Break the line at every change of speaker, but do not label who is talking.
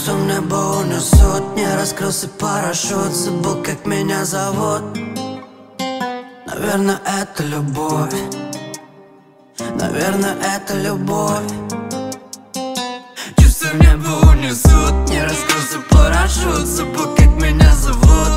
Чувства в небо унесут. Не раскрылся парашют, забыл, как меня зовут. Наверное, это любовь. Наверное, это любовь. Чувства в небо унесут. Не раскрылся парашют, забыл, как меня зовут.